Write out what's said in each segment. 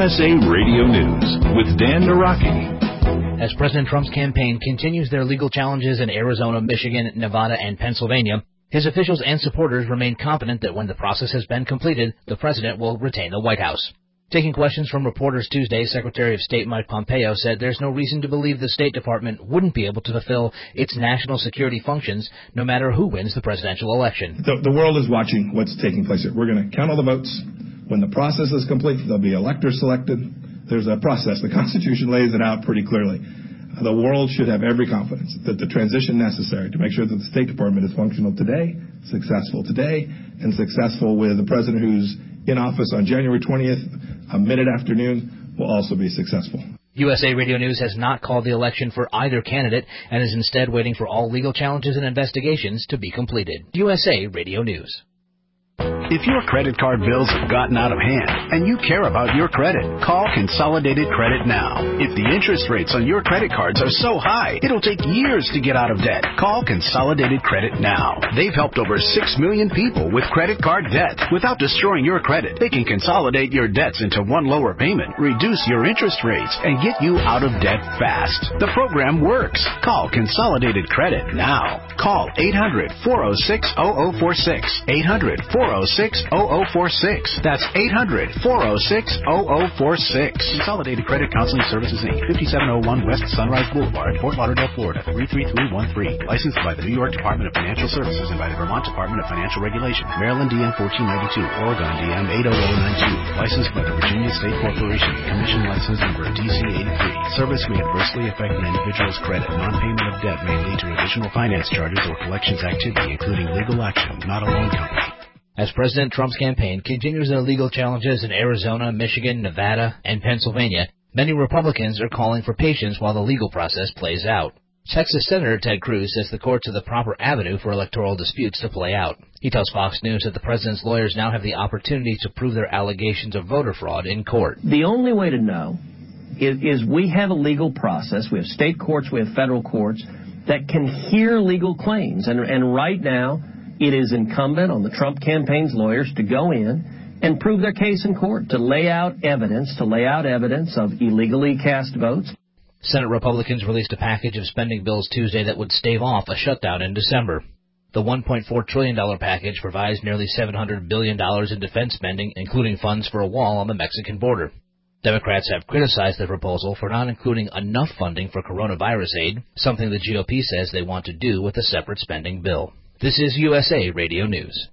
USA Radio News with Dan Naraki. As President Trump's campaign continues their legal challenges in Arizona, Michigan, Nevada, and Pennsylvania, his officials and supporters remain confident that when the process has been completed, the president will retain the White House. Taking questions from reporters Tuesday, Secretary of State Mike Pompeo said there's no reason to believe the State Department wouldn't be able to fulfill its national security functions no matter who wins the presidential election. The world is watching what's taking place here. We're going to count all the votes. When the process is complete, there'll be electors selected. There's a process. The Constitution lays it out pretty clearly. The world should have every confidence that the transition necessary to make sure that the State Department is functional today, successful today, and successful with the president who's in office on January 20th, mid-afternoon, will also be successful. USA Radio News has not called the election for either candidate and is instead waiting for all legal challenges and investigations to be completed. USA Radio News. If your credit card bills have gotten out of hand and you care about your credit, call Consolidated Credit now. If the interest rates on your credit cards are so high, it'll take years to get out of debt. Call Consolidated Credit now. They've helped over 6 million people with credit card debt. Without destroying your credit, they can consolidate your debts into one lower payment, reduce your interest rates, and get you out of debt fast. The program works. Call Consolidated Credit now. Call 800-406-0046. 800-406-0046. That's 800-406-0046. Consolidated Credit Counseling Services, Inc., 5701 West Sunrise Boulevard, Fort Lauderdale, Florida, 33313. Licensed by the New York Department of Financial Services and by the Vermont Department of Financial Regulation. Maryland DM 1492, Oregon DM 80092. Licensed by the Virginia State Corporation. Commission license number DC 83. Service may adversely affect an individual's credit. Non-payment of debt may lead to additional finance charges or collections activity, including legal action, not a loan company. As President Trump's campaign continues their legal challenges in Arizona, Michigan, Nevada, and Pennsylvania, many Republicans are calling for patience while the legal process plays out. Texas Senator Ted Cruz says the courts are the proper avenue for electoral disputes to play out. He tells Fox News that the president's lawyers now have the opportunity to prove their allegations of voter fraud in court. The only way to know is we have a legal process. We have state courts, we have federal courts that can hear legal claims. And right now, it is incumbent on the Trump campaign's lawyers to go in and prove their case in court, to lay out evidence of illegally cast votes. Senate Republicans released a package of spending bills Tuesday that would stave off a shutdown in December. The $1.4 trillion package provides nearly $700 billion in defense spending, including funds for a wall on the Mexican border. Democrats have criticized the proposal for not including enough funding for coronavirus aid, something the GOP says they want to do with a separate spending bill. This is USA Radio News.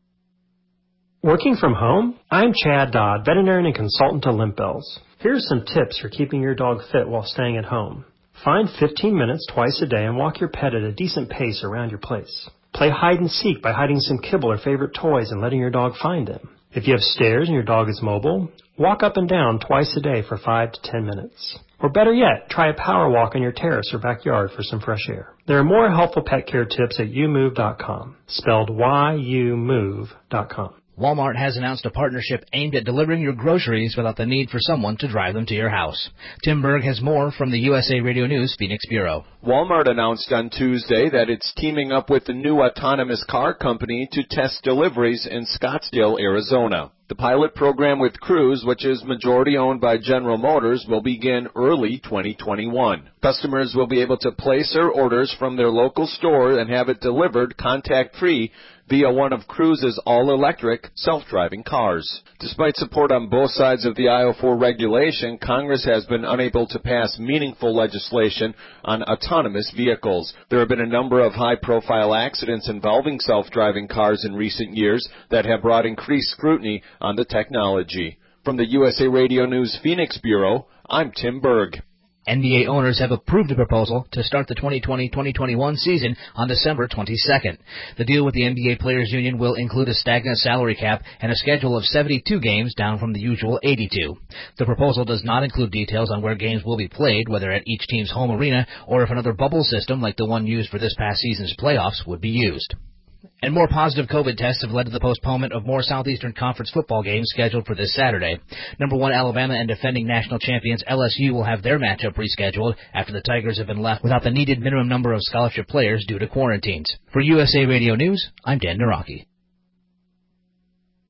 Working from home? I'm Chad Dodd, veterinarian and consultant to Limp Bells. Here's some tips for keeping your dog fit while staying at home. Find 15 minutes twice a day and walk your pet at a decent pace around your place. Play hide and seek by hiding some kibble or favorite toys and letting your dog find them. If you have stairs and your dog is mobile, walk up and down twice a day for 5 to 10 minutes. Or better yet, try a power walk on your terrace or backyard for some fresh air. There are more helpful pet care tips at youmove.com, spelled youmove.com. Walmart has announced a partnership aimed at delivering your groceries without the need for someone to drive them to your house. Tim Berg has more from the USA Radio News Phoenix Bureau. Walmart announced on Tuesday that it's teaming up with the new autonomous car company to test deliveries in Scottsdale, Arizona. The pilot program with Cruise, which is majority owned by General Motors, will begin early 2021. Customers will be able to place their orders from their local store and have it delivered contact-free via one of Cruise's all-electric, self-driving cars. Despite support on both sides of the aisle for regulation, Congress has been unable to pass meaningful legislation on autonomous vehicles. There have been a number of high-profile accidents involving self-driving cars in recent years that have brought increased scrutiny on the technology. From the USA Radio News Phoenix Bureau, I'm Tim Berg. NBA owners have approved a proposal to start the 2020-2021 season on December 22nd. The deal with the NBA Players Union will include a stagnant salary cap and a schedule of 72 games down from the usual 82. The proposal does not include details on where games will be played, whether at each team's home arena or if another bubble system like the one used for this past season's playoffs would be used. And more positive COVID tests have led to the postponement of more Southeastern Conference football games scheduled for this Saturday. Number 1 Alabama and defending national champions LSU will have their matchup rescheduled after the Tigers have been left without the needed minimum number of scholarship players due to quarantines. For USA Radio News, I'm Dan Naraki.